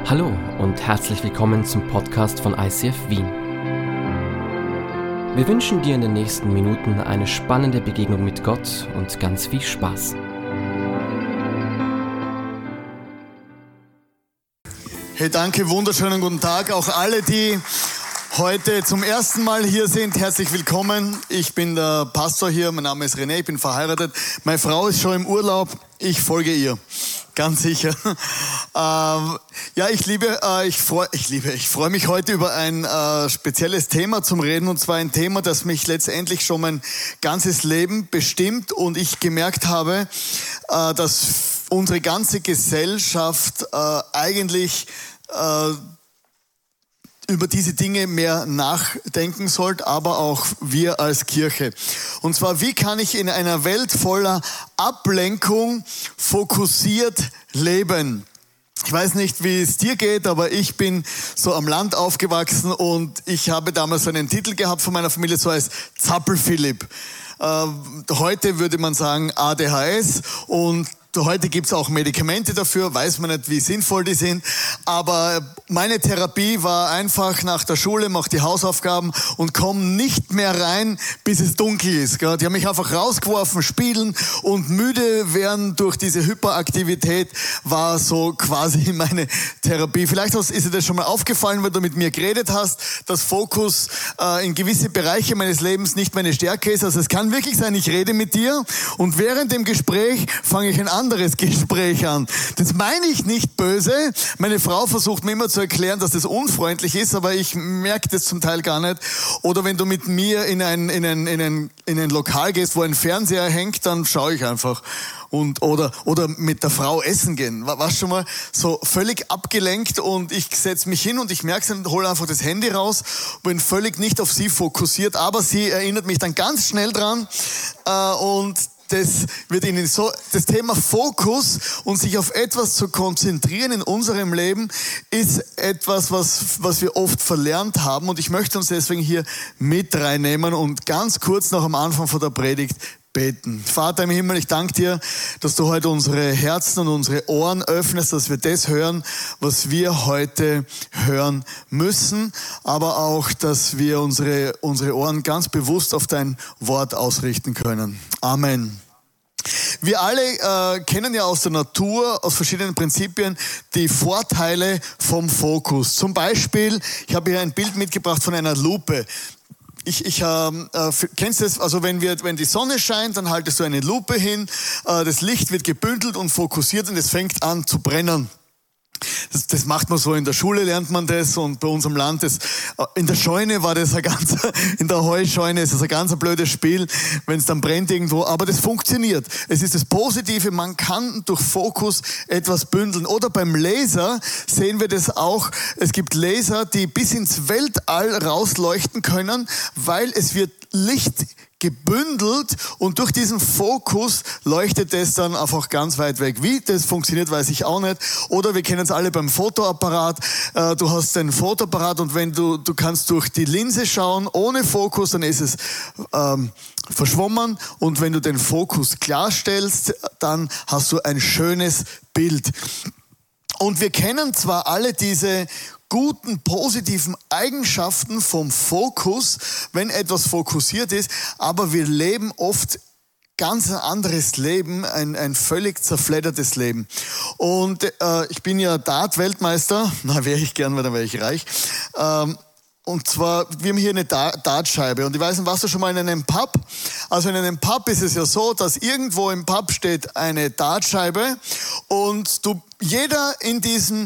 Hallo und herzlich willkommen zum Podcast von ICF Wien. Wir wünschen dir in den nächsten Minuten eine spannende Begegnung mit Gott und ganz viel Spaß. Hey, danke, wunderschönen guten Tag. Auch alle, die heute zum ersten Mal hier sind, herzlich willkommen. Ich bin der Pastor hier, mein Name ist René, ich bin verheiratet. Meine Frau ist schon im Urlaub, ich folge ihr, ganz sicher. Ich freue mich heute über ein spezielles Thema zum Reden, und zwar ein Thema, das mich letztendlich schon mein ganzes Leben bestimmt und ich gemerkt habe, dass unsere ganze Gesellschaft eigentlich über diese Dinge mehr nachdenken sollte, aber auch wir als Kirche. Und zwar, wie kann ich in einer Welt voller Ablenkung fokussiert leben? Ich weiß nicht, wie es dir geht, aber ich bin so am Land aufgewachsen und ich habe damals einen Titel gehabt von meiner Familie, so als Zappel-Philipp. Heute würde man sagen ADHS, und heute gibt es auch Medikamente dafür, weiß man nicht, wie sinnvoll die sind, aber meine Therapie war einfach nach der Schule, mach die Hausaufgaben und komm nicht mehr rein, bis es dunkel ist. Die haben mich einfach rausgeworfen, spielen, und müde werden durch diese Hyperaktivität war so quasi meine Therapie. Vielleicht ist dir das schon mal aufgefallen, weil du mit mir geredet hast, dass Fokus in gewisse Bereiche meines Lebens nicht meine Stärke ist. Also es kann wirklich sein, ich rede mit dir und während dem Gespräch fange ich ein anderes Gespräch an. Das meine ich nicht böse. Meine Frau versucht mir immer zu erklären, dass das unfreundlich ist, aber ich merke das zum Teil gar nicht. Oder wenn du mit mir in ein Lokal gehst, wo ein Fernseher hängt, dann schaue ich einfach. Oder mit der Frau essen gehen. Warst schon mal so völlig abgelenkt und ich setze mich hin und ich merke es und hole einfach das Handy raus, bin völlig nicht auf sie fokussiert, aber sie erinnert mich dann ganz schnell dran und das wird Ihnen so, das Thema Fokus und sich auf etwas zu konzentrieren in unserem Leben ist etwas, was wir oft verlernt haben, und ich möchte uns deswegen hier mit reinnehmen und ganz kurz noch am Anfang von der Predigt beten. Vater im Himmel, ich danke dir, dass du heute unsere Herzen und unsere Ohren öffnest, dass wir das hören, was wir heute hören müssen, aber auch, dass wir unsere Ohren ganz bewusst auf dein Wort ausrichten können. Amen. Wir alle kennen ja aus der Natur, aus verschiedenen Prinzipien, die Vorteile vom Fokus. Zum Beispiel, ich habe hier ein Bild mitgebracht von einer Lupe. Kennst du das? Also wenn die Sonne scheint, dann haltest du eine Lupe hin, das Licht wird gebündelt und fokussiert und es fängt an zu brennen. Das macht man so, in der Schule lernt man das, und bei uns am Land, in der Scheune war das in der Heuscheune ist das ein ganz blödes Spiel, wenn es dann brennt irgendwo, aber das funktioniert. Es ist das Positive, man kann durch Fokus etwas bündeln. Oder beim Laser sehen wir das auch, es gibt Laser, die bis ins Weltall rausleuchten können, weil es wird Licht gebündelt und durch diesen Fokus leuchtet es dann einfach ganz weit weg. Wie das funktioniert, weiß ich auch nicht. Oder wir kennen es alle beim Fotoapparat. Du hast einen Fotoapparat und wenn du kannst durch die Linse schauen ohne Fokus, dann ist es verschwommen, und wenn du den Fokus klarstellst, dann hast du ein schönes Bild. Und wir kennen zwar alle diese guten, positiven Eigenschaften vom Fokus, wenn etwas fokussiert ist, aber wir leben oft ganz ein anderes Leben, ein völlig zerfleddertes Leben. Und ich bin ja Dart-Weltmeister, wäre ich gern, weil dann wäre ich reich. Und zwar, wir haben hier eine Dartscheibe, und ich weiß nicht, warst du schon mal in einem Pub? Also in einem Pub ist es ja so, dass irgendwo im Pub steht eine Dartscheibe und jeder in diesem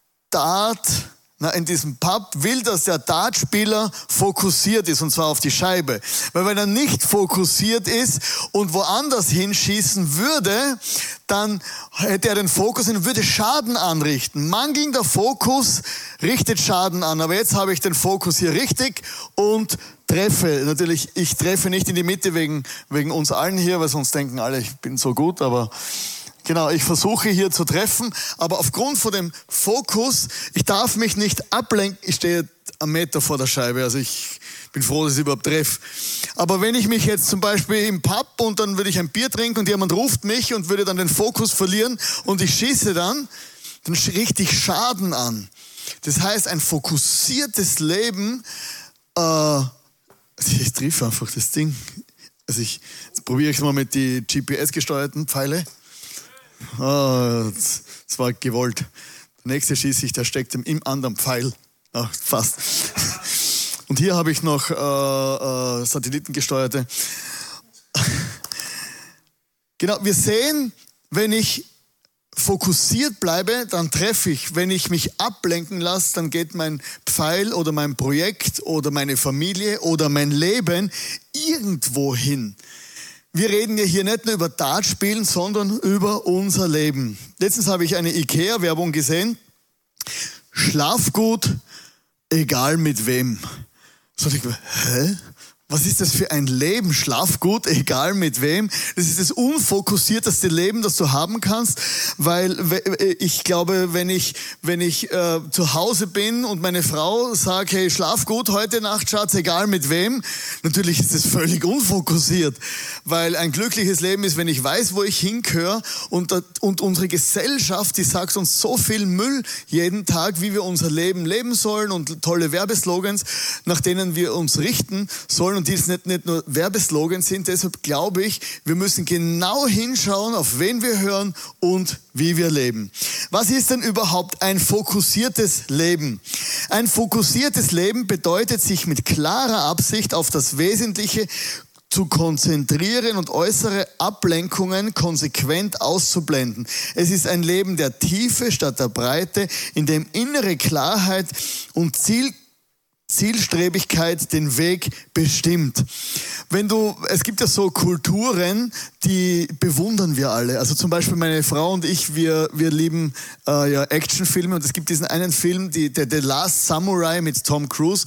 in diesem Pub will, dass der Dartspieler fokussiert ist, und zwar auf die Scheibe. Weil wenn er nicht fokussiert ist und woanders hinschießen würde, dann hätte er den Fokus und würde Schaden anrichten. Mangelnder Fokus richtet Schaden an. Aber jetzt habe ich den Fokus hier richtig und treffe. Natürlich, ich treffe nicht in die Mitte wegen uns allen hier, weil sonst denken alle, ich bin so gut, aber genau, ich versuche hier zu treffen, aber aufgrund von dem Fokus, ich darf mich nicht ablenken, ich stehe am Meter vor der Scheibe, also ich bin froh, dass ich überhaupt treffe. Aber wenn ich mich jetzt zum Beispiel im Pub und dann würde ich ein Bier trinken und jemand ruft mich und würde dann den Fokus verlieren und ich schieße dann, dann richte ich Schaden an. Das heißt, ein fokussiertes Leben, ich triff einfach das Ding. Also jetzt probiere ich es mal mit den GPS-gesteuerten Pfeile. Das war gewollt. Der nächste schieße ich, der steckt im anderen Pfeil. Fast. Und hier habe ich noch satellitengesteuerte. Genau, wir sehen, wenn ich fokussiert bleibe, dann treffe ich. Wenn ich mich ablenken lasse, dann geht mein Pfeil oder mein Projekt oder meine Familie oder mein Leben irgendwo hin. Wir reden ja hier nicht nur über Dartspielen, sondern über unser Leben. Letztens habe ich eine IKEA-Werbung gesehen. Schlaf gut, egal mit wem. So, ich dachte, hä? Was ist das für ein Leben? Schlaf gut, egal mit wem. Das ist das unfokussierteste Leben, das du haben kannst, weil ich glaube, wenn ich zu Hause bin und meine Frau sagt, hey, schlaf gut heute Nacht, Schatz, egal mit wem, natürlich ist das völlig unfokussiert, weil ein glückliches Leben ist, wenn ich weiß, wo ich hingehöre und unsere Gesellschaft, die sagt uns so viel Müll jeden Tag, wie wir unser Leben leben sollen und tolle Werbeslogans, nach denen wir uns richten sollen. Und die nicht nur Werbeslogans sind, deshalb glaube ich, wir müssen genau hinschauen, auf wen wir hören und wie wir leben. Was ist denn überhaupt ein fokussiertes Leben? Ein fokussiertes Leben bedeutet, sich mit klarer Absicht auf das Wesentliche zu konzentrieren und äußere Ablenkungen konsequent auszublenden. Es ist ein Leben der Tiefe statt der Breite, in dem innere Klarheit und Zielstrebigkeit den Weg bestimmt. Es gibt ja so Kulturen, die bewundern wir alle. Also zum Beispiel meine Frau und ich, wir lieben Actionfilme und es gibt diesen einen Film, The Last Samurai mit Tom Cruise,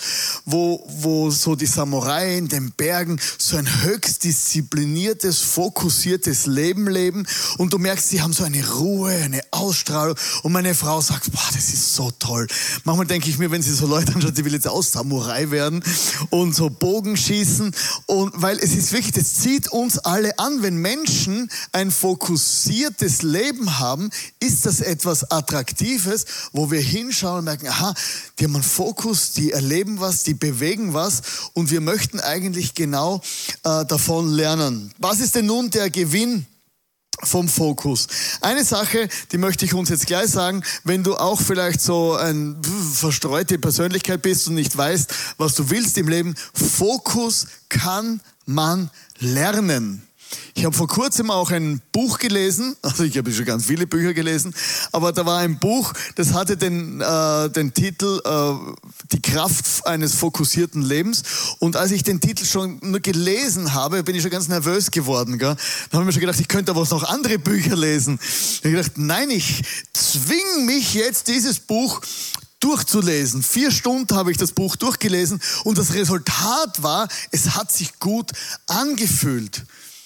wo so die Samurai in den Bergen so ein höchst diszipliniertes, fokussiertes Leben leben und du merkst, sie haben so eine Ruhe, eine Ausstrahlung und meine Frau sagt, boah, das ist so toll. Manchmal denke ich mir, wenn sie so Leute anschaut, die will jetzt aus Samurai werden und so Bogen schießen. Und weil es ist wirklich, das zieht uns alle an. Wenn Menschen ein fokussiertes Leben haben, ist das etwas Attraktives, wo wir hinschauen und merken, aha, die haben einen Fokus, die erleben was, die bewegen was und wir möchten eigentlich genau davon lernen. Was ist denn nun der Gewinn vom Fokus? Eine Sache, die möchte ich uns jetzt gleich sagen, wenn du auch vielleicht so eine verstreute Persönlichkeit bist und nicht weißt, was du willst im Leben, Fokus kann man lernen. Ich habe vor kurzem auch ein Buch gelesen, also ich habe schon ganz viele Bücher gelesen, aber da war ein Buch, das hatte den Titel Die Kraft eines fokussierten Lebens und als ich den Titel schon nur gelesen habe, bin ich schon ganz nervös geworden. Gell? Da habe ich mir schon gedacht, ich könnte aber auch noch andere Bücher lesen. Ich habe gedacht, nein, ich zwinge mich jetzt dieses Buch durchzulesen. 4 Stunden habe ich das Buch durchgelesen und das Resultat war, es hat sich gut angefühlt.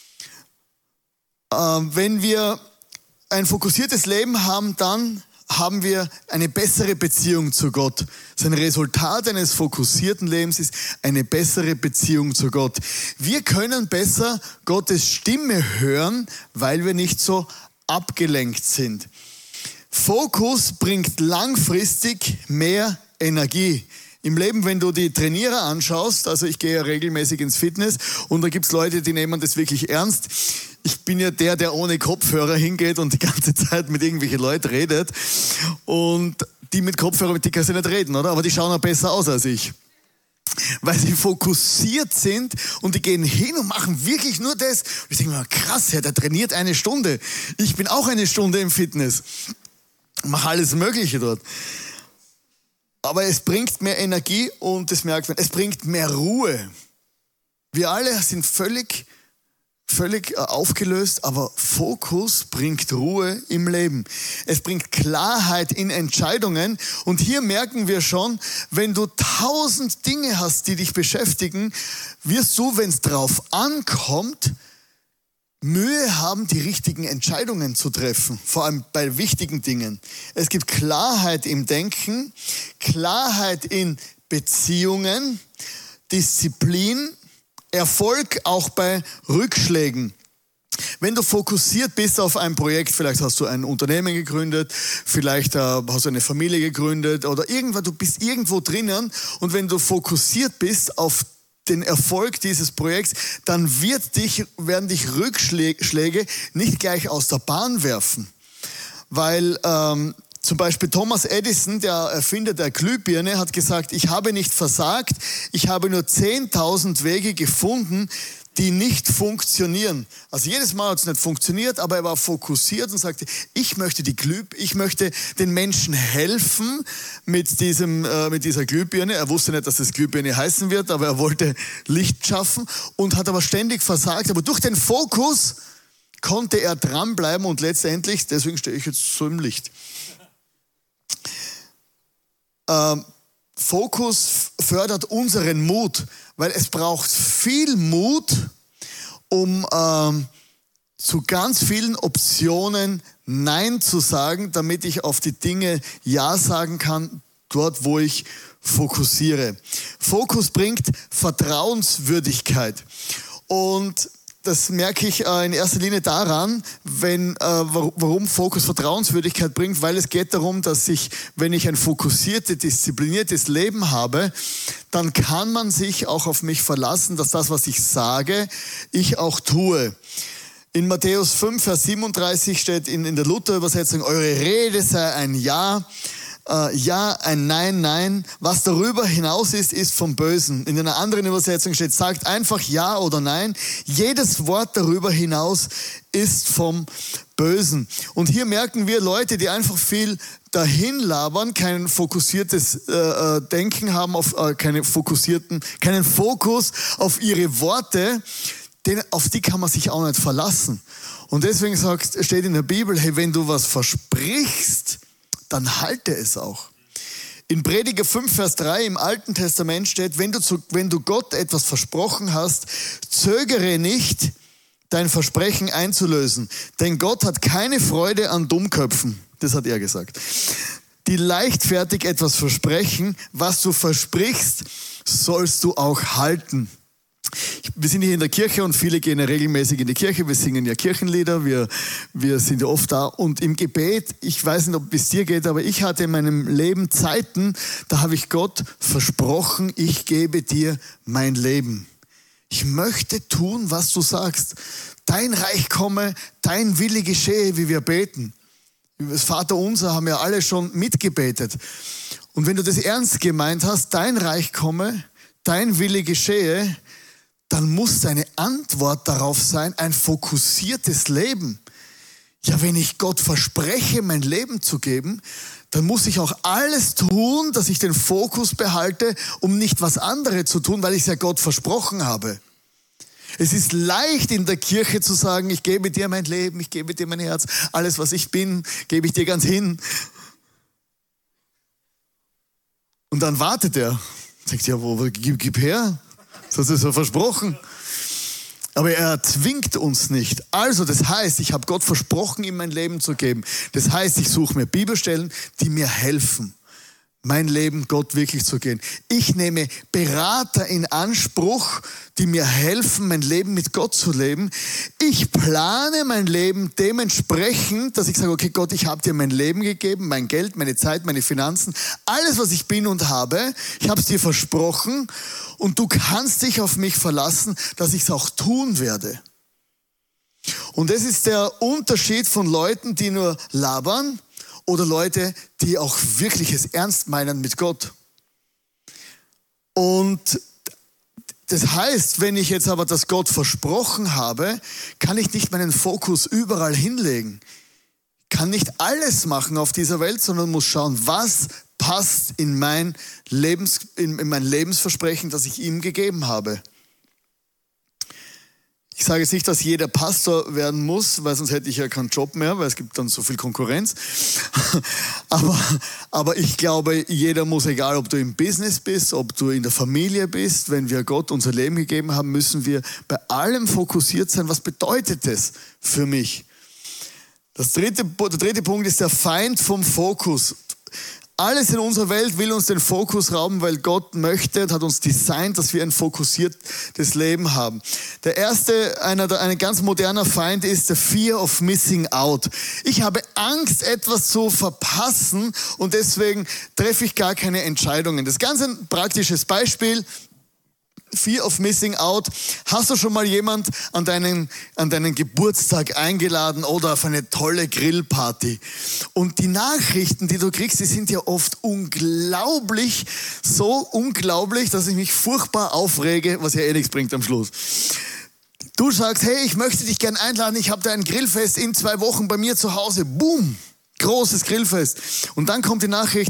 Wenn wir ein fokussiertes Leben haben, dann haben wir eine bessere Beziehung zu Gott. Das Resultat eines fokussierten Lebens ist eine bessere Beziehung zu Gott. Wir können besser Gottes Stimme hören, weil wir nicht so abgelenkt sind. Fokus bringt langfristig mehr Energie. Im Leben, wenn du die Trainierer anschaust, also ich gehe ja regelmäßig ins Fitness und da gibt es Leute, die nehmen das wirklich ernst. Ich bin ja der ohne Kopfhörer hingeht und die ganze Zeit mit irgendwelchen Leuten redet. Und die mit Kopfhörer, mit denen kannst du nicht reden, oder? Aber die schauen auch besser aus als ich. Weil sie fokussiert sind und die gehen hin und machen wirklich nur das. Und ich denke mir, krass, der trainiert 1 Stunde. Ich bin auch 1 Stunde im Fitness. Mache alles Mögliche dort. Aber es bringt mehr Energie und das merkt man, es bringt mehr Ruhe. Wir alle sind völlig aufgelöst, aber Fokus bringt Ruhe im Leben. Es bringt Klarheit in Entscheidungen und hier merken wir schon, wenn du 1000 Dinge hast, die dich beschäftigen, wirst du, wenn es drauf ankommt, Mühe haben, die richtigen Entscheidungen zu treffen, vor allem bei wichtigen Dingen. Es gibt Klarheit im Denken, Klarheit in Beziehungen, Disziplin, Erfolg auch bei Rückschlägen. Wenn du fokussiert bist auf ein Projekt, vielleicht hast du ein Unternehmen gegründet, vielleicht hast du eine Familie gegründet oder irgendwann, du bist irgendwo drinnen und wenn du fokussiert bist auf den Erfolg dieses Projekts, dann werden dich Rückschläge nicht gleich aus der Bahn werfen. Weil zum Beispiel Thomas Edison, der Erfinder der Glühbirne, hat gesagt, ich habe nicht versagt, ich habe nur 10.000 Wege gefunden, die nicht funktionieren. Also jedes Mal hat es nicht funktioniert, aber er war fokussiert und sagte, ich möchte den Menschen helfen mit dieser Glühbirne. Er wusste nicht, dass das Glühbirne heißen wird, aber er wollte Licht schaffen und hat aber ständig versagt. Aber durch den Fokus konnte er dranbleiben und letztendlich, deswegen stehe ich jetzt so im Licht. Fokus fördert unseren Mut, weil es braucht viel Mut, um zu ganz vielen Optionen Nein zu sagen, damit ich auf die Dinge Ja sagen kann, dort wo ich fokussiere. Fokus bringt Vertrauenswürdigkeit und das merke ich in erster Linie daran, warum Fokus Vertrauenswürdigkeit bringt, weil es geht darum, dass wenn ich ein fokussiertes, diszipliniertes Leben habe, dann kann man sich auch auf mich verlassen, dass das, was ich sage, ich auch tue. In Matthäus 5, Vers 37 steht in der Luther-Übersetzung, eure Rede sei ein Ja. Ja, ein Nein, Nein. Was darüber hinaus ist, ist vom Bösen. In einer anderen Übersetzung steht, sagt einfach Ja oder Nein. Jedes Wort darüber hinaus ist vom Bösen. Und hier merken wir Leute, die einfach viel dahin labern, kein fokussiertes Denken haben, keinen Fokus auf ihre Worte, auf die kann man sich auch nicht verlassen. Und deswegen steht in der Bibel, hey, wenn du was versprichst, dann halte es auch. In Prediger 5, Vers 3 im Alten Testament steht, wenn du Gott etwas versprochen hast, zögere nicht, dein Versprechen einzulösen. Denn Gott hat keine Freude an Dummköpfen. Das hat er gesagt. Die leichtfertig etwas versprechen, was du versprichst, sollst du auch halten. Wir sind hier in der Kirche und viele gehen ja regelmäßig in die Kirche. Wir singen ja Kirchenlieder, wir sind ja oft da. Und im Gebet, ich weiß nicht, ob es dir geht, aber ich hatte in meinem Leben Zeiten, da habe ich Gott versprochen, ich gebe dir mein Leben. Ich möchte tun, was du sagst. Dein Reich komme, dein Wille geschehe, wie wir beten. Das Vaterunser haben ja alle schon mitgebetet. Und wenn du das ernst gemeint hast, dein Reich komme, dein Wille geschehe, dann muss deine Antwort darauf sein, ein fokussiertes Leben. Ja, wenn ich Gott verspreche, mein Leben zu geben, dann muss ich auch alles tun, dass ich den Fokus behalte, um nicht was anderes zu tun, weil ich es ja Gott versprochen habe. Es ist leicht in der Kirche zu sagen, ich gebe dir mein Leben, ich gebe dir mein Herz, alles was ich bin, gebe ich dir ganz hin. Und dann wartet er. Sagt, ja, gib her. Das ist ja versprochen. Aber er zwingt uns nicht. Also das heißt, ich habe Gott versprochen, ihm mein Leben zu geben. Das heißt, ich suche mir Bibelstellen, die mir helfen, mein Leben Gott wirklich zu gehen. Ich nehme Berater in Anspruch, die mir helfen, mein Leben mit Gott zu leben. Ich plane mein Leben dementsprechend, dass ich sage, okay Gott, ich habe dir mein Leben gegeben, mein Geld, meine Zeit, meine Finanzen, alles, was ich bin und habe, ich habe es dir versprochen und du kannst dich auf mich verlassen, dass ich es auch tun werde. Und das ist der Unterschied von Leuten, die nur labern, oder Leute, die auch wirklich es ernst meinen mit Gott. Und das heißt, wenn ich jetzt aber das Gott versprochen habe, kann ich nicht meinen Fokus überall hinlegen. Ich kann nicht alles machen auf dieser Welt, sondern muss schauen, was passt in mein Lebensversprechen, das ich ihm gegeben habe. Ich sage jetzt nicht, dass jeder Pastor werden muss, weil sonst hätte ich ja keinen Job mehr, weil es gibt dann so viel Konkurrenz. Aber ich glaube, jeder muss, egal ob du im Business bist, ob du in der Familie bist, wenn wir Gott unser Leben gegeben haben, müssen wir bei allem fokussiert sein. Was bedeutet das für mich? Der dritte Punkt ist der Feind vom Fokus. Alles in unserer Welt will uns den Fokus rauben, weil Gott möchte und hat uns designt, dass wir ein fokussiertes Leben haben. Der erste, ein ganz moderner Feind ist der Fear of Missing Out. Ich habe Angst, etwas zu verpassen und deswegen treffe ich gar keine Entscheidungen. Das ist ganz ein praktisches Beispiel. Fear of Missing Out. Hast du schon mal jemand an deinen Geburtstag eingeladen oder auf eine tolle Grillparty? Und die Nachrichten, die du kriegst, die sind ja oft unglaublich, so unglaublich, dass ich mich furchtbar aufrege, was ja eh nichts bringt am Schluss. Du sagst, hey, ich möchte dich gern einladen, ich habe da ein Grillfest in 2 Wochen bei mir zu Hause. Boom, großes Grillfest. Und dann kommt die Nachricht,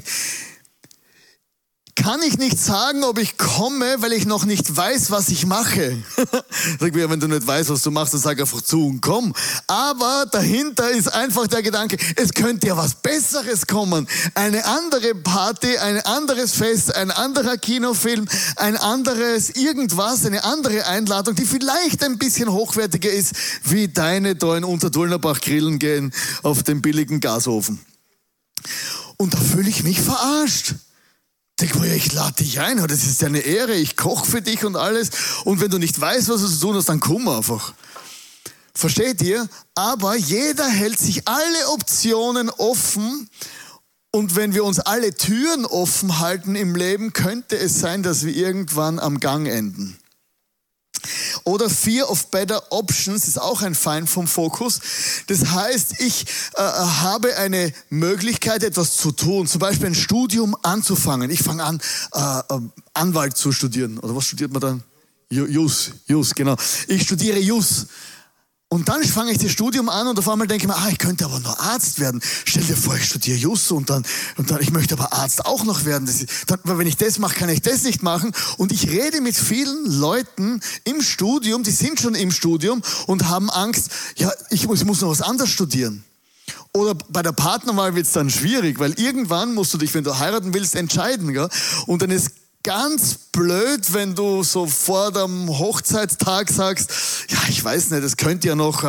kann ich nicht sagen, ob ich komme, weil ich noch nicht weiß, was ich mache. Sag mir, wenn du nicht weißt, was du machst, dann sag einfach zu und komm. Aber dahinter ist einfach der Gedanke, es könnte ja was Besseres kommen. Eine andere Party, ein anderes Fest, ein anderer Kinofilm, ein anderes irgendwas, eine andere Einladung, die vielleicht ein bisschen hochwertiger ist, wie deine da in Unterdulnerbach grillen gehen auf dem billigen Gasofen. Und da fühle ich mich verarscht. Denk mal, ich lade dich ein, das ist ja eine Ehre, ich koche für dich und alles. Und wenn du nicht weißt, was du zu tun hast, dann komm einfach. Versteht ihr? Aber jeder hält sich alle Optionen offen. Und wenn wir uns alle Türen offen halten im Leben, könnte es sein, dass wir irgendwann am Gang enden. Oder Fear of Better Options ist auch ein Feind vom Fokus. Das heißt, ich habe eine Möglichkeit, etwas zu tun, zum Beispiel ein Studium anzufangen. Ich fange an, Anwalt zu studieren. Oder was studiert man dann? Jus, genau. Ich studiere Jus. Und dann fange ich das Studium an und auf einmal denke ich mir, ich könnte aber nur Arzt werden. Stell dir vor, ich studiere Jus und dann ich möchte aber Arzt auch noch werden. Weil wenn ich das mache, kann ich das nicht machen. Und ich rede mit vielen Leuten im Studium, die sind schon im Studium und haben Angst, ja, ich muss noch was anderes studieren. Oder bei der Partnerwahl wird es dann schwierig, weil irgendwann musst du dich, wenn du heiraten willst, entscheiden. Gell? Und dann ist ganz blöd, wenn du so vor dem Hochzeitstag sagst, ja, ich weiß nicht, das könnte ja noch,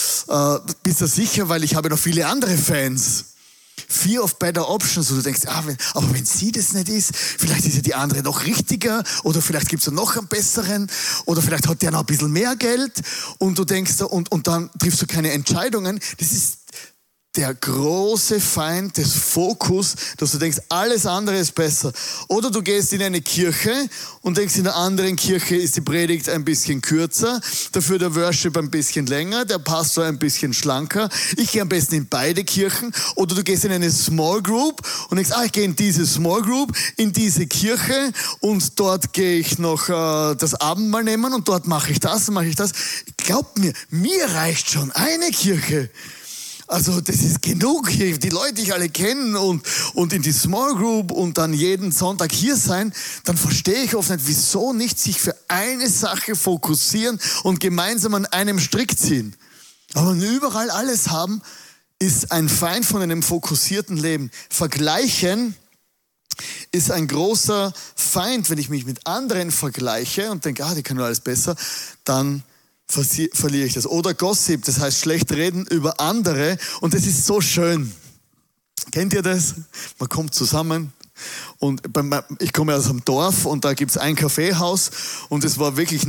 bist du sicher, weil ich habe noch viele andere Fans. Fear of Better Options, und du denkst, aber wenn sie das nicht ist, vielleicht ist ja die andere noch richtiger oder vielleicht gibt es ja noch einen besseren oder vielleicht hat der noch ein bisschen mehr Geld und du denkst, und dann triffst du keine Entscheidungen. Das ist der große Feind des Fokus, dass du denkst, alles andere ist besser. Oder du gehst in eine Kirche und denkst, in der anderen Kirche ist die Predigt ein bisschen kürzer, dafür der Worship ein bisschen länger, der Pastor ein bisschen schlanker. Ich gehe am besten in beide Kirchen. Oder du gehst in eine Small Group und denkst, ich gehe in diese Small Group, in diese Kirche und dort gehe ich noch das Abendmahl nehmen und dort mache ich das und mache ich das. Glaubt mir reicht schon eine Kirche. Also das ist genug hier, die Leute, die ich alle kenne und in die Small Group und dann jeden Sonntag hier sein, dann verstehe ich oft nicht, wieso nicht sich für eine Sache fokussieren und gemeinsam an einem Strick ziehen. Aber überall alles haben, ist ein Feind von einem fokussierten Leben. Vergleichen ist ein großer Feind. Wenn ich mich mit anderen vergleiche und denke, die können alles besser, dann verliere ich das. Oder Gossip, das heißt schlecht reden über andere und das ist so schön. Kennt ihr das? Man kommt zusammen und ich komme aus einem Dorf und da gibt es ein Kaffeehaus und das war wirklich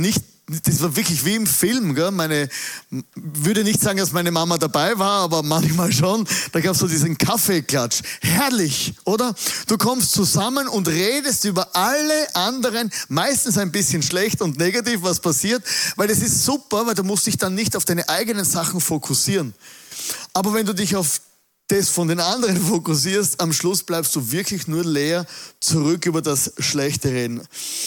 wie im Film. Gell? Würde nicht sagen, dass meine Mama dabei war, aber manchmal schon. Da gab es so diesen Kaffeeklatsch. Herrlich, oder? Du kommst zusammen und redest über alle anderen, meistens ein bisschen schlecht und negativ, was passiert, weil das ist super, weil du musst dich dann nicht auf deine eigenen Sachen fokussieren. Aber wenn du dich auf das von den anderen fokussierst, am Schluss bleibst du wirklich nur leer zurück über das schlechte Reden.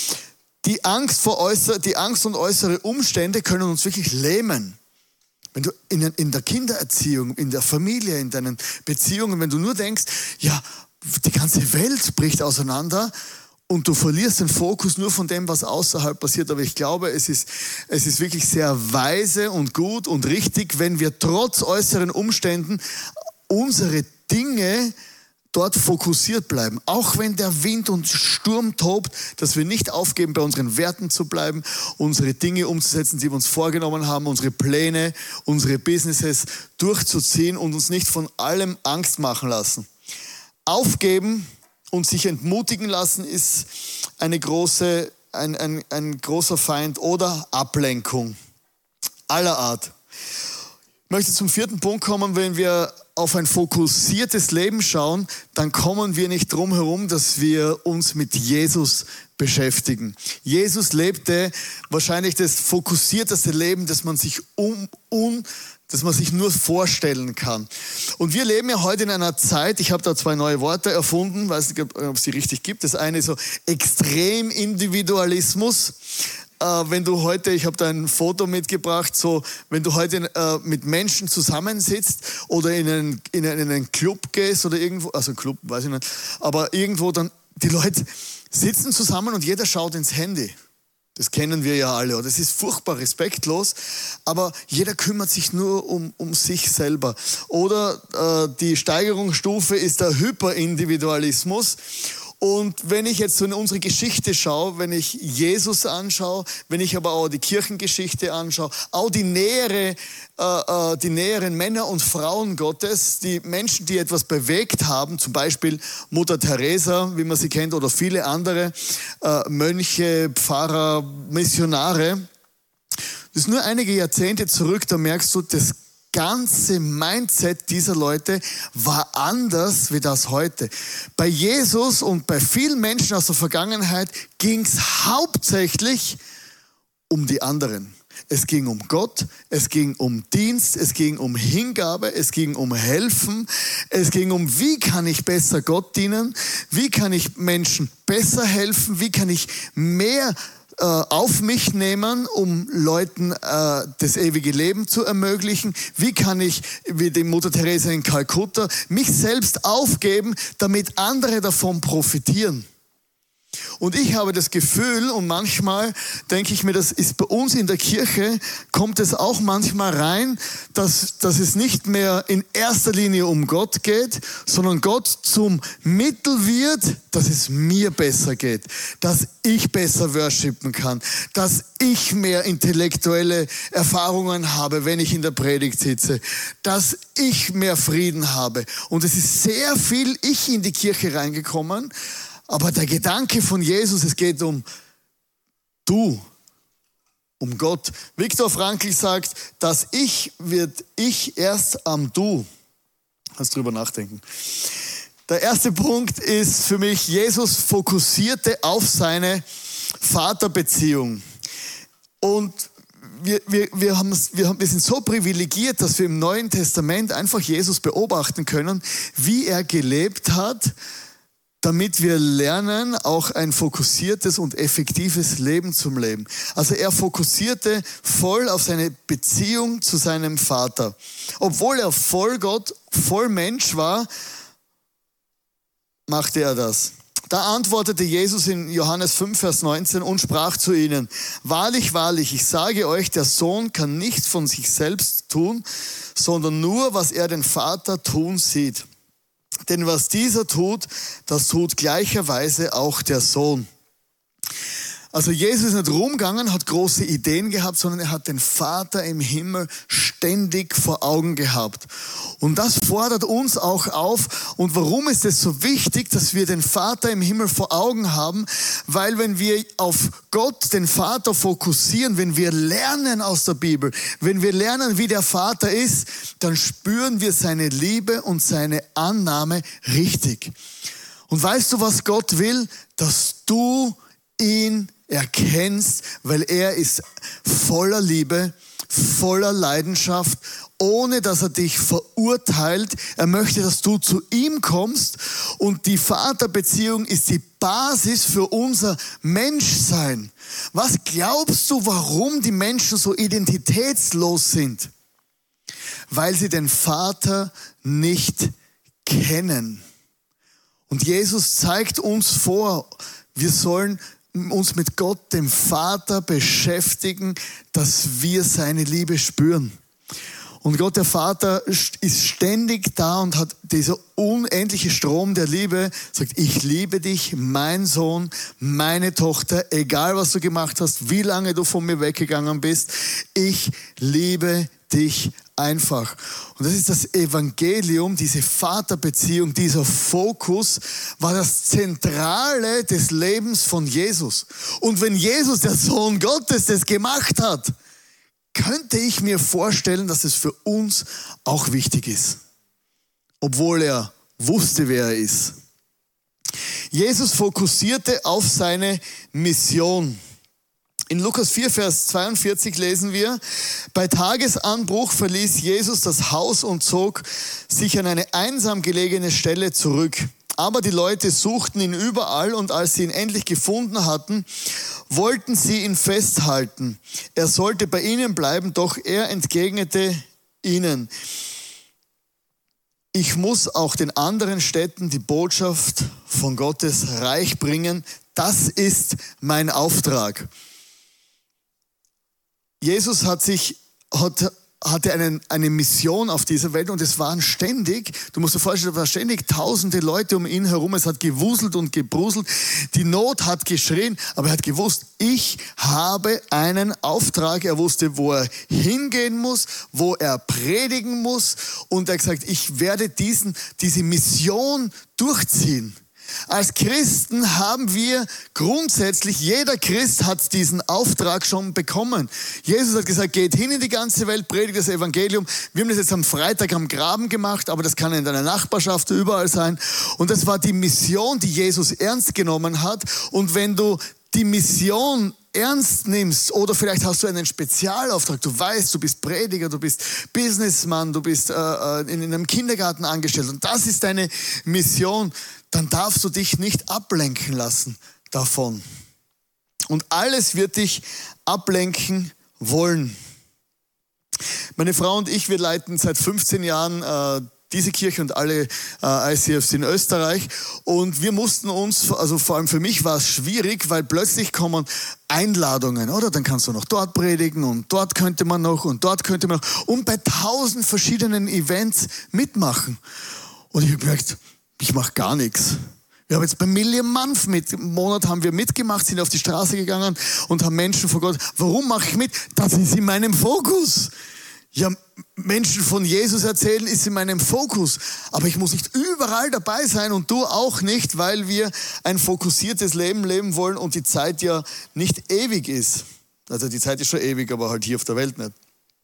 Die Angst und äußere Umstände können uns wirklich lähmen. Wenn du in der Kindererziehung, in der Familie, in deinen Beziehungen, wenn du nur denkst, ja, die ganze Welt bricht auseinander und du verlierst den Fokus nur von dem, was außerhalb passiert. Aber ich glaube, es ist wirklich sehr weise und gut und richtig, wenn wir trotz äußeren Umständen unsere Dinge dort fokussiert bleiben. Auch wenn der Wind und Sturm tobt, dass wir nicht aufgeben, bei unseren Werten zu bleiben, unsere Dinge umzusetzen, die wir uns vorgenommen haben, unsere Pläne, unsere Businesses durchzuziehen und uns nicht von allem Angst machen lassen. Aufgeben und sich entmutigen lassen ist ein großer Feind, oder Ablenkung aller Art. Ich möchte zum 4. Punkt kommen. Wenn wir auf ein fokussiertes Leben schauen, dann kommen wir nicht drum herum, dass wir uns mit Jesus beschäftigen. Jesus lebte wahrscheinlich das fokussierteste Leben, das man sich nur vorstellen kann. Und wir leben ja heute in einer Zeit, ich habe da 2 neue Worte erfunden, weiß nicht, ob es die richtig gibt. Das eine ist so Extremindividualismus. Wenn du heute, ich habe da ein Foto mitgebracht, so wenn du heute mit Menschen zusammensitzt oder in einen Club gehst oder irgendwo, also Club, weiß ich nicht, aber irgendwo dann, die Leute sitzen zusammen und jeder schaut ins Handy. Das kennen wir ja alle. Das ist furchtbar respektlos, aber jeder kümmert sich nur um sich selber. Oder die Steigerungsstufe ist der Hyperindividualismus. Und wenn ich jetzt so in unsere Geschichte schaue, wenn ich Jesus anschaue, wenn ich aber auch die Kirchengeschichte anschaue, auch die näheren Männer und Frauen Gottes, die Menschen, die etwas bewegt haben, zum Beispiel Mutter Teresa, wie man sie kennt, oder viele andere Mönche, Pfarrer, Missionare, das ist nur einige Jahrzehnte zurück, da merkst du, das ganze Mindset dieser Leute war anders wie das heute. Bei Jesus und bei vielen Menschen aus der Vergangenheit ging es hauptsächlich um die anderen. Es ging um Gott, es ging um Dienst, es ging um Hingabe, es ging um Helfen, es ging um, wie kann ich besser Gott dienen, wie kann ich Menschen besser helfen, wie kann ich mehr auf mich nehmen, um Leuten das ewige Leben zu ermöglichen? Wie kann ich, wie die Mutter Teresa in Kalkutta, mich selbst aufgeben, damit andere davon profitieren? Und ich habe das Gefühl, und manchmal denke ich mir, das ist bei uns in der Kirche, kommt es auch manchmal rein, dass es nicht mehr in erster Linie um Gott geht, sondern Gott zum Mittel wird, dass es mir besser geht, dass ich besser worshipen kann, dass ich mehr intellektuelle Erfahrungen habe, wenn ich in der Predigt sitze, dass ich mehr Frieden habe. Und es ist sehr viel Ich in die Kirche reingekommen. Aber der Gedanke von Jesus, es geht um du, um Gott. Viktor Frankl sagt, das Ich wird Ich erst am Du. Kannst drüber nachdenken. Der erste Punkt ist für mich, Jesus fokussierte auf seine Vaterbeziehung. Und wir sind so privilegiert, dass wir im Neuen Testament einfach Jesus beobachten können, wie er gelebt hat, damit wir lernen, auch ein fokussiertes und effektives Leben zum Leben. Also er fokussierte voll auf seine Beziehung zu seinem Vater. Obwohl er voll Gott, voll Mensch war, machte er das. Da antwortete Jesus in Johannes 5, Vers 19 und sprach zu ihnen: Wahrlich, wahrlich, ich sage euch, der Sohn kann nichts von sich selbst tun, sondern nur, was er den Vater tun sieht. Denn was dieser tut, das tut gleicherweise auch der Sohn. Also Jesus ist nicht rumgegangen, hat große Ideen gehabt, sondern er hat den Vater im Himmel ständig vor Augen gehabt. Und das fordert uns auch auf. Und warum ist es so wichtig, dass wir den Vater im Himmel vor Augen haben? Weil wenn wir auf Gott, den Vater, fokussieren, wenn wir lernen aus der Bibel, wenn wir lernen, wie der Vater ist, dann spüren wir seine Liebe und seine Annahme richtig. Und weißt du, was Gott will? Dass du ihn erkennst, weil er ist voller Liebe, voller Leidenschaft, ohne dass er dich verurteilt. Er möchte, dass du zu ihm kommst, und die Vaterbeziehung ist die Basis für unser Menschsein. Was glaubst du, warum die Menschen so identitätslos sind? Weil sie den Vater nicht kennen. Und Jesus zeigt uns vor, wir sollen uns mit Gott, dem Vater, beschäftigen, dass wir seine Liebe spüren. Und Gott, der Vater, ist ständig da und hat dieser unendliche Strom der Liebe, sagt: Ich liebe dich, mein Sohn, meine Tochter, egal was du gemacht hast, wie lange du von mir weggegangen bist, ich liebe dich einfach. Und das ist das Evangelium, diese Vaterbeziehung, dieser Fokus war das Zentrale des Lebens von Jesus. Und wenn Jesus, der Sohn Gottes, das gemacht hat, könnte ich mir vorstellen, dass es für uns auch wichtig ist. Obwohl er wusste, wer er ist. Jesus fokussierte auf seine Mission. In Lukas 4, Vers 42 lesen wir, bei Tagesanbruch verließ Jesus das Haus und zog sich an eine einsam gelegene Stelle zurück. Aber die Leute suchten ihn überall und als sie ihn endlich gefunden hatten, wollten sie ihn festhalten. Er sollte bei ihnen bleiben, doch er entgegnete ihnen, ich muss auch den anderen Städten die Botschaft von Gottes Reich bringen. Das ist mein Auftrag. Jesus hatte eine Mission auf dieser Welt und es waren ständig, du musst dir vorstellen, es waren ständig tausende Leute um ihn herum, es hat gewuselt und gebruselt, die Not hat geschrien, aber er hat gewusst, ich habe einen Auftrag, er wusste, wo er hingehen muss, wo er predigen muss und er hat gesagt, ich werde diese Mission durchziehen. Als Christen haben wir grundsätzlich, jeder Christ hat diesen Auftrag schon bekommen. Jesus hat gesagt, geht hin in die ganze Welt, predigt das Evangelium. Wir haben das jetzt am Freitag am Graben gemacht, aber das kann in deiner Nachbarschaft überall sein. Und das war die Mission, die Jesus ernst genommen hat. Und wenn du die Mission ernst nimmst oder vielleicht hast du einen Spezialauftrag, du weißt, du bist Prediger, du bist Businessman, du bist in einem Kindergarten angestellt und das ist deine Mission, dann darfst du dich nicht ablenken lassen davon. Und alles wird dich ablenken wollen. Meine Frau und ich, wir leiten seit 15 Jahren diese Kirche und alle ICFs in Österreich. Und wir mussten uns, also vor allem für mich war es schwierig, weil plötzlich kommen Einladungen, oder? Dann kannst du noch dort predigen und dort könnte man noch und dort könnte man noch und bei 1000 verschiedenen Events mitmachen. Und ich habe gemerkt, ich mache gar nichts. Wir haben jetzt bei Million Month im Monat haben wir mitgemacht, sind auf die Straße gegangen und haben Menschen vor Gott. Warum mache ich mit? Das ist in meinem Fokus. Ja, Menschen von Jesus erzählen ist in meinem Fokus. Aber ich muss nicht überall dabei sein und du auch nicht, weil wir ein fokussiertes Leben leben wollen und die Zeit ja nicht ewig ist. Also die Zeit ist schon ewig, aber halt hier auf der Welt nicht.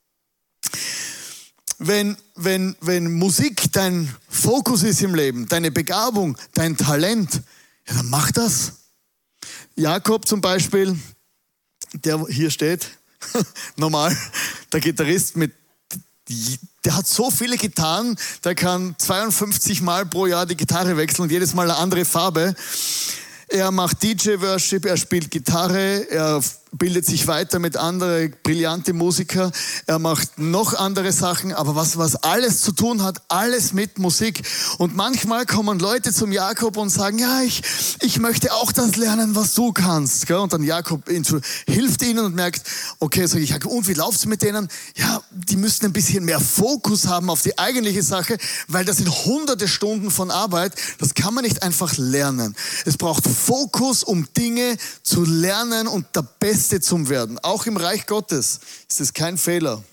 Wenn Musik dein Fokus ist im Leben, deine Begabung, dein Talent, ja, dann mach das. Jakob zum Beispiel, der hier steht, normal, der Gitarrist der hat so viele Gitarren, der kann 52 Mal pro Jahr die Gitarre wechseln und jedes Mal eine andere Farbe. Er macht DJ-Worship, er spielt Gitarre, er bildet sich weiter mit anderen brillanten Musikern, er macht noch andere Sachen, aber was alles zu tun hat, alles mit Musik. Und manchmal kommen Leute zum Jakob und sagen, ja, ich möchte auch das lernen, was du kannst. Und dann Jakob hilft ihnen und merkt, okay, sag ich, und wie läuft's mit denen? Ja, die müssen ein bisschen mehr Fokus haben auf die eigentliche Sache, weil das sind hunderte Stunden von Arbeit, das kann man nicht einfach lernen. Es braucht Fokus, um Dinge zu lernen und der Beste zum Werden. Auch im Reich Gottes ist es kein Fehler.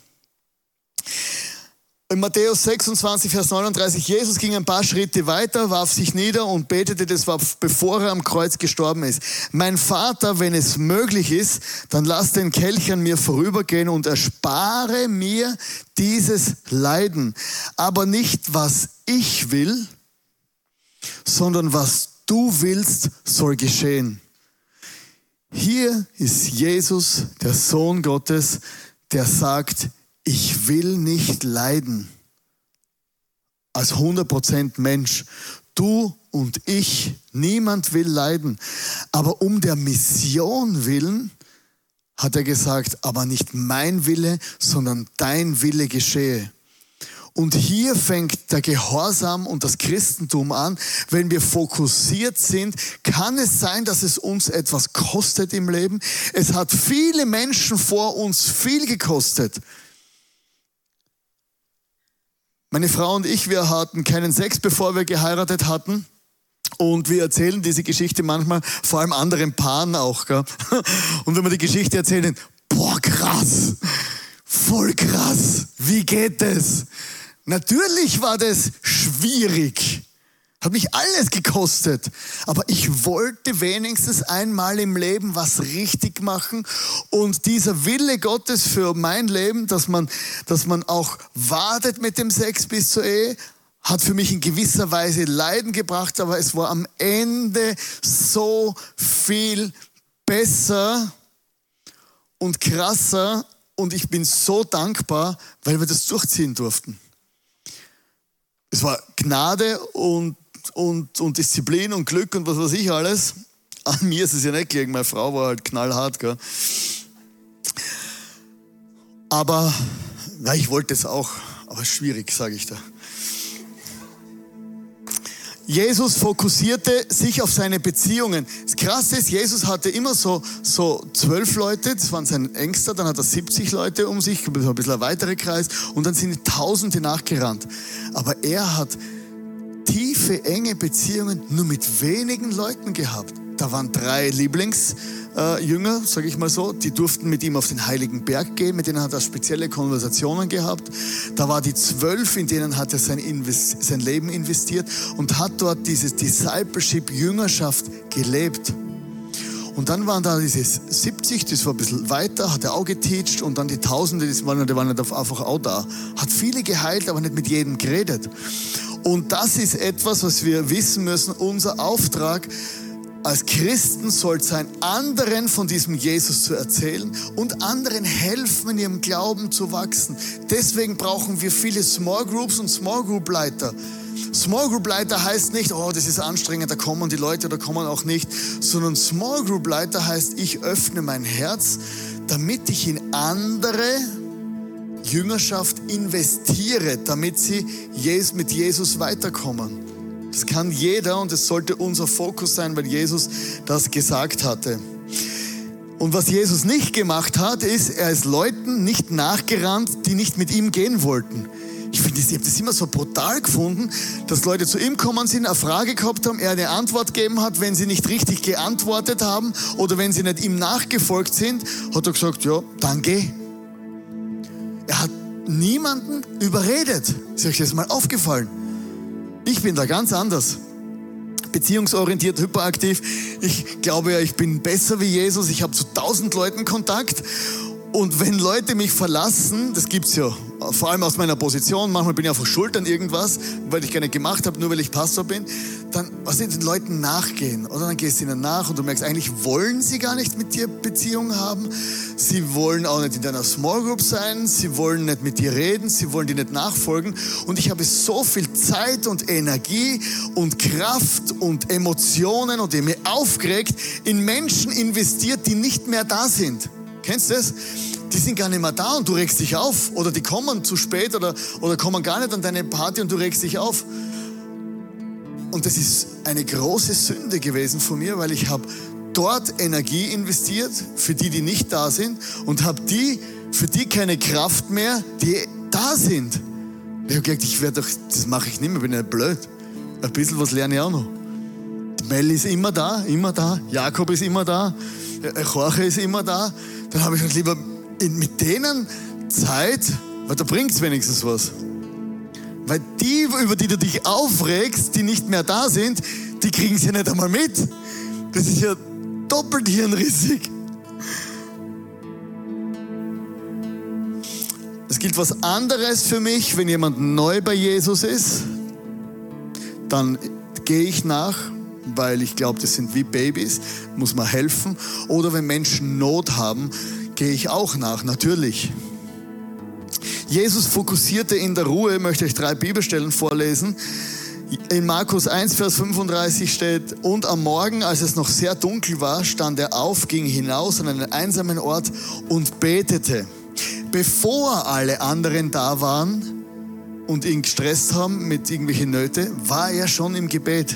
In Matthäus 26, Vers 39, Jesus ging ein paar Schritte weiter, warf sich nieder und betete, das war bevor er am Kreuz gestorben ist. Mein Vater, wenn es möglich ist, dann lass den Kelch an mir vorübergehen und erspare mir dieses Leiden. Aber nicht, was ich will, sondern was du willst, soll geschehen. Hier ist Jesus, der Sohn Gottes, der sagt, ich will nicht leiden. Als 100% Mensch. Du und ich, niemand will leiden. Aber um der Mission willen hat er gesagt, aber nicht mein Wille, sondern dein Wille geschehe. Und hier fängt der Gehorsam und das Christentum an. Wenn wir fokussiert sind, kann es sein, dass es uns etwas kostet im Leben. Es hat viele Menschen vor uns viel gekostet. Meine Frau und ich, wir hatten keinen Sex, bevor wir geheiratet hatten. Und wir erzählen diese Geschichte manchmal, vor allem anderen Paaren auch. Gell? Und wenn wir die Geschichte erzählen, boah, krass. voll krass. Wie geht das? Natürlich war das schwierig. Hat mich alles gekostet. Aber ich wollte wenigstens einmal im Leben was richtig machen. Und dieser Wille Gottes für mein Leben, dass man auch wartet mit dem Sex bis zur Ehe, hat für mich in gewisser Weise Leiden gebracht. Aber es war am Ende so viel besser und krasser. Und ich bin so dankbar, weil wir das durchziehen durften. Es war Gnade und Disziplin und Glück und was weiß ich alles. An mir ist es ja nicht gelegen, meine Frau war halt knallhart. Gell? Aber ja, ich wollte es auch, aber schwierig, sage ich da. Jesus fokussierte sich auf seine Beziehungen. Das Krasse ist, Jesus hatte immer so 12 Leute, das waren sein Engster, dann hat er 70 Leute um sich, ein bisschen ein weiterer Kreis und dann sind Tausende nachgerannt. Aber er hat tiefe, enge Beziehungen nur mit wenigen Leuten gehabt. Da waren 3 Lieblingsjünger, sage ich mal so, die durften mit ihm auf den Heiligen Berg gehen, mit denen hat er spezielle Konversationen gehabt. Da war die 12, in denen hat er sein Leben investiert und hat dort dieses Discipleship, Jüngerschaft gelebt. Und dann waren da diese 70, das war ein bisschen weiter, hat er auch geteacht und dann die Tausende, die waren nicht einfach auch da. Hat viele geheilt, aber nicht mit jedem geredet. Und das ist etwas, was wir wissen müssen, unser Auftrag als Christen soll sein, anderen von diesem Jesus zu erzählen und anderen helfen, in ihrem Glauben zu wachsen. Deswegen brauchen wir viele Small Groups und Small Group Leiter. Small Group Leiter heißt nicht, oh, das ist anstrengend, da kommen die Leute oder kommen auch nicht, sondern Small Group Leiter heißt, ich öffne mein Herz, damit ich in andere Jüngerschaft investiere, damit sie mit Jesus weiterkommen. Das kann jeder und es sollte unser Fokus sein, weil Jesus das gesagt hatte. Und was Jesus nicht gemacht hat, ist, er ist Leuten nicht nachgerannt, die nicht mit ihm gehen wollten. Ich habe das immer so brutal gefunden, dass Leute zu ihm gekommen sind, eine Frage gehabt haben, er eine Antwort gegeben hat, wenn sie nicht richtig geantwortet haben oder wenn sie nicht ihm nachgefolgt sind, hat er gesagt, ja, dann geh. Er hat niemanden überredet. Ist euch das mal aufgefallen? Ich bin da ganz anders. Beziehungsorientiert, hyperaktiv. Ich glaube ja, ich bin besser wie Jesus. Ich habe zu 1000 Leuten Kontakt. Und wenn Leute mich verlassen, das gibt's ja, vor allem aus meiner Position, manchmal bin ich einfach schuld an irgendwas, weil ich gar nicht gemacht habe, nur weil ich Pastor bin, dann den Leuten nachgehen. Oder dann gehst du ihnen nach und du merkst, eigentlich wollen sie gar nicht mit dir Beziehung haben. Sie wollen auch nicht in deiner Small Group sein. Sie wollen nicht mit dir reden. Sie wollen dir nicht nachfolgen. Und ich habe so viel Zeit und Energie und Kraft und Emotionen und mich aufgeregt in Menschen investiert, die nicht mehr da sind. Kennst du das? Die sind gar nicht mehr da und du regst dich auf. Oder die kommen zu spät oder kommen gar nicht an deine Party und du regst dich auf. Und das ist eine große Sünde gewesen von mir, weil ich habe dort Energie investiert für die, die nicht da sind und habe für die keine Kraft mehr, die da sind. Ich habe gedacht, das mache ich nicht mehr, bin ja blöd. Ein bisschen was lerne ich auch noch. Mel ist immer da. Jakob ist immer da. Jorge ist immer da. Dann habe ich halt lieber mit denen Zeit, weil da bringt es wenigstens was. Weil die, über die du dich aufregst, die nicht mehr da sind, die kriegen es ja nicht einmal mit. Das ist ja doppelt hirnrissig. Es gilt was anderes für mich, wenn jemand neu bei Jesus ist, dann gehe ich nach, weil ich glaube, das sind wie Babys, muss man helfen. Oder wenn Menschen Not haben, gehe ich auch nach, natürlich. Jesus fokussierte in der Ruhe, ich möchte euch 3 Bibelstellen vorlesen. In Markus 1, Vers 35 steht, und am Morgen, als es noch sehr dunkel war, stand er auf, ging hinaus an einen einsamen Ort und betete. Bevor alle anderen da waren und ihn gestresst haben mit irgendwelchen Nöten, war er schon im Gebet.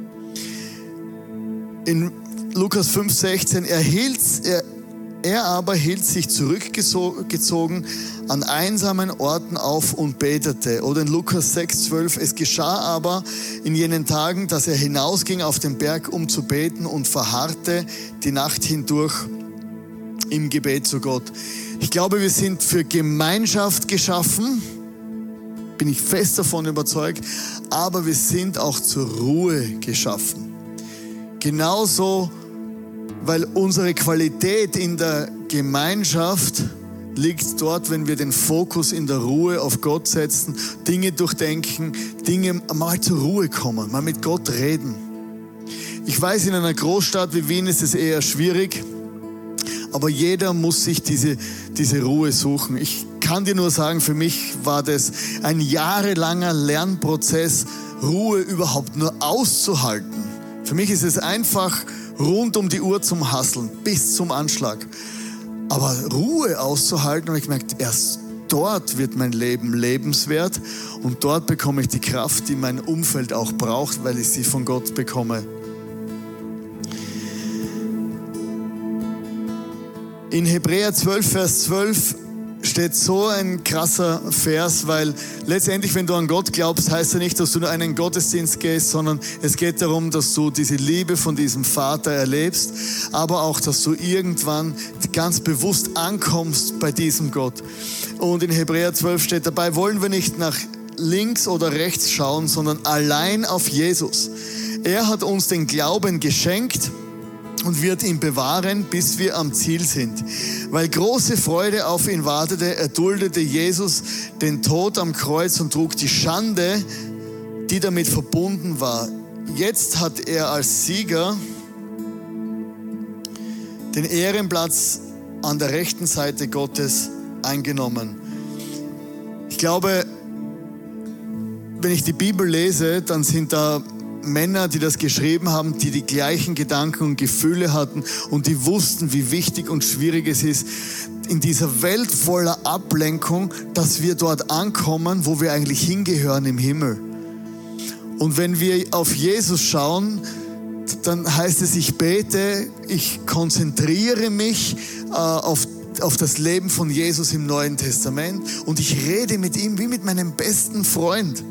In Lukas 5,16, er aber hielt sich zurückgezogen an einsamen Orten auf und betete. Oder in Lukas 6,12, es geschah aber in jenen Tagen, dass er hinausging auf den Berg, um zu beten und verharrte die Nacht hindurch im Gebet zu Gott. Ich glaube, wir sind für Gemeinschaft geschaffen, bin ich fest davon überzeugt, aber wir sind auch zur Ruhe geschaffen. Genauso, weil unsere Qualität in der Gemeinschaft liegt dort, wenn wir den Fokus in der Ruhe auf Gott setzen, Dinge durchdenken, Dinge mal zur Ruhe kommen, mal mit Gott reden. Ich weiß, in einer Großstadt wie Wien ist es eher schwierig, aber jeder muss sich diese Ruhe suchen. Ich kann dir nur sagen, für mich war das ein jahrelanger Lernprozess, Ruhe überhaupt nur auszuhalten. Für mich ist es einfach rund um die Uhr zum Hasseln, bis zum Anschlag. Aber Ruhe auszuhalten, habe ich gemerkt, erst dort wird mein Leben lebenswert und dort bekomme ich die Kraft, die mein Umfeld auch braucht, weil ich sie von Gott bekomme. In Hebräer 12, Vers 12 steht so ein krasser Vers, weil letztendlich, wenn du an Gott glaubst, heißt ja nicht, dass du nur einen Gottesdienst gehst, sondern es geht darum, dass du diese Liebe von diesem Vater erlebst, aber auch, dass du irgendwann ganz bewusst ankommst bei diesem Gott. Und in Hebräer 12 steht, dabei wollen wir nicht nach links oder rechts schauen, sondern allein auf Jesus. Er hat uns den Glauben geschenkt und wird ihn bewahren, bis wir am Ziel sind. Weil große Freude auf ihn wartete, erduldete Jesus den Tod am Kreuz und trug die Schande, die damit verbunden war. Jetzt hat er als Sieger den Ehrenplatz an der rechten Seite Gottes eingenommen. Ich glaube, wenn ich die Bibel lese, dann sind da Männer, die das geschrieben haben, die die gleichen Gedanken und Gefühle hatten und die wussten, wie wichtig und schwierig es ist, in dieser Welt voller Ablenkung, dass wir dort ankommen, wo wir eigentlich hingehören im Himmel. Und wenn wir auf Jesus schauen, dann heißt es, ich bete, ich konzentriere mich auf das Leben von Jesus im Neuen Testament und ich rede mit ihm wie mit meinem besten Freund.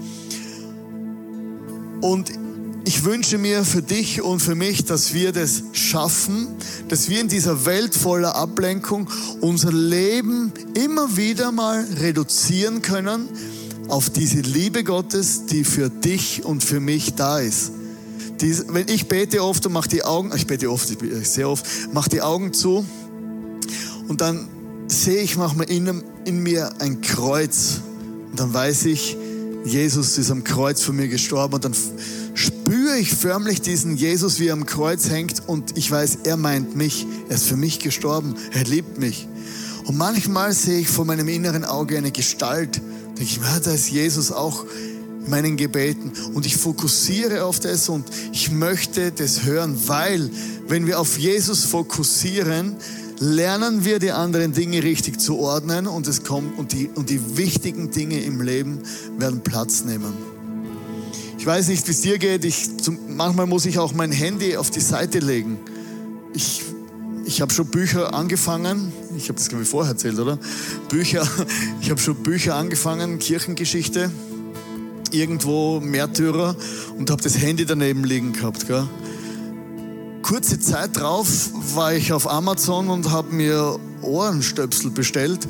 Und ich wünsche mir für dich und für mich, dass wir das schaffen, dass wir in dieser Welt voller Ablenkung unser Leben immer wieder mal reduzieren können auf diese Liebe Gottes, die für dich und für mich da ist. Wenn ich bete oft und mache die Augen, sehr oft, mache die Augen zu und dann sehe ich manchmal in mir ein Kreuz und dann weiß ich, Jesus ist am Kreuz für mich gestorben und dann spüre ich förmlich diesen Jesus, wie er am Kreuz hängt und ich weiß, er meint mich, er ist für mich gestorben, er liebt mich. Und manchmal sehe ich vor meinem inneren Auge eine Gestalt, denke ich, da ist Jesus auch in meinen Gebeten und ich fokussiere auf das und ich möchte das hören, weil wenn wir auf Jesus fokussieren, lernen wir die anderen Dinge richtig zu ordnen und die wichtigen Dinge im Leben werden Platz nehmen. Ich weiß nicht, wie es dir geht. Manchmal muss ich auch mein Handy auf die Seite legen. Ich habe schon Bücher angefangen. Ich habe das, glaube ich, vorher erzählt, oder? Ich habe schon Bücher angefangen, Kirchengeschichte, irgendwo Märtyrer und habe das Handy daneben liegen gehabt. Gell? Kurze Zeit drauf war ich auf Amazon und habe mir Ohrenstöpsel bestellt.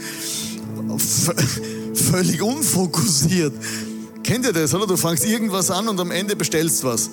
Völlig unfokussiert. Kennt ihr das, oder? Du fängst irgendwas an und am Ende bestellst was.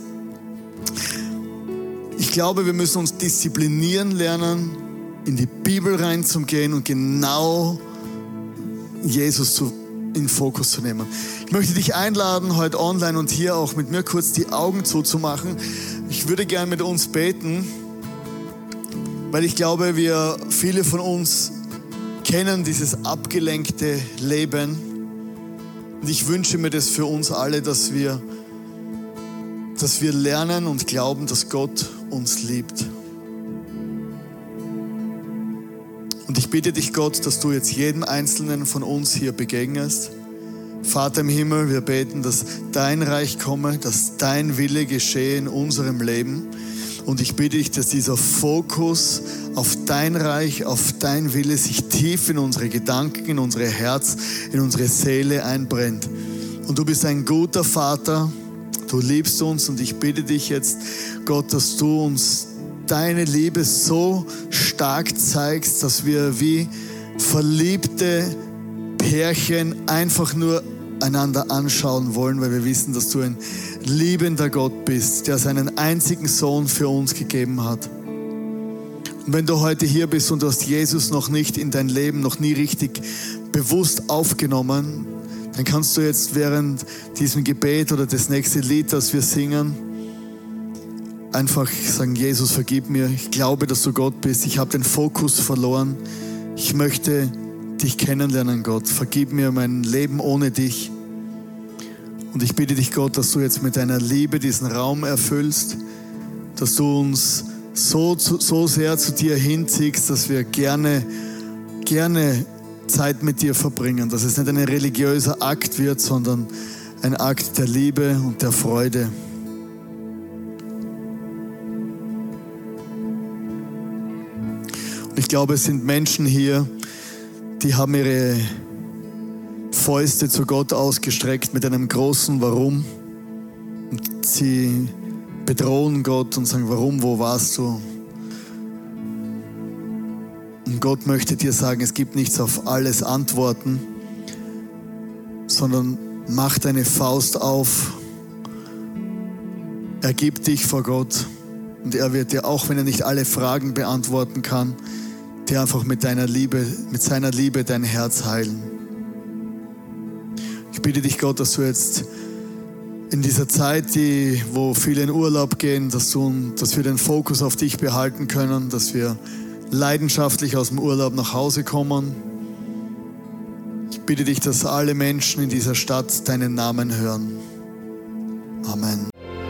Ich glaube, wir müssen uns disziplinieren lernen, in die Bibel reinzugehen und genau Jesus in den Fokus zu nehmen. Ich möchte dich einladen, heute online und hier auch mit mir kurz die Augen zuzumachen. Ich würde gerne mit uns beten, weil ich glaube, viele von uns kennen dieses abgelenkte Leben. Und ich wünsche mir das für uns alle, dass wir lernen und glauben, dass Gott uns liebt. Und ich bitte dich, Gott, dass du jetzt jedem Einzelnen von uns hier begegnest. Vater im Himmel, wir beten, dass dein Reich komme, dass dein Wille geschehe in unserem Leben. Und ich bitte dich, dass dieser Fokus auf dein Reich, auf dein Wille sich tief in unsere Gedanken, in unser Herz, in unsere Seele einbrennt. Und du bist ein guter Vater, du liebst uns und ich bitte dich jetzt, Gott, dass du uns deine Liebe so stark zeigst, dass wir wie verliebte Pärchen einfach nur einander anschauen wollen, weil wir wissen, dass du ein liebender Gott bist, der seinen einzigen Sohn für uns gegeben hat. Und wenn du heute hier bist und du hast Jesus noch nicht in dein Leben, noch nie richtig bewusst aufgenommen, dann kannst du jetzt während diesem Gebet oder das nächste Lied, das wir singen, einfach sagen, Jesus, vergib mir, ich glaube, dass du Gott bist, ich habe den Fokus verloren, ich möchte dich kennenlernen, Gott. Vergib mir mein Leben ohne dich. Und ich bitte dich, Gott, dass du jetzt mit deiner Liebe diesen Raum erfüllst, dass du uns so sehr zu dir hinziehst, dass wir gerne Zeit mit dir verbringen. Dass es nicht ein religiöser Akt wird, sondern ein Akt der Liebe und der Freude. Und ich glaube, es sind Menschen hier, die haben ihre Fäuste zu Gott ausgestreckt mit einem großen Warum. Und sie bedrohen Gott und sagen, warum, wo warst du? Und Gott möchte dir sagen, es gibt nichts auf alles Antworten, sondern mach deine Faust auf, ergib dich vor Gott und er wird dir, auch wenn er nicht alle Fragen beantworten kann, dir einfach mit seiner Liebe dein Herz heilen. Ich bitte dich, Gott, dass du jetzt in dieser Zeit, wo viele in Urlaub gehen, dass wir den Fokus auf dich behalten können, dass wir leidenschaftlich aus dem Urlaub nach Hause kommen. Ich bitte dich, dass alle Menschen in dieser Stadt deinen Namen hören. Amen.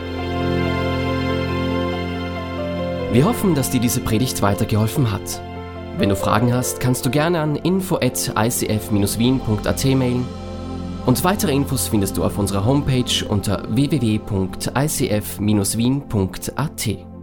Wir hoffen, dass dir diese Predigt weitergeholfen hat. Wenn du Fragen hast, kannst du gerne an info@icf-wien.at mailen und weitere Infos findest du auf unserer Homepage unter www.icf-wien.at.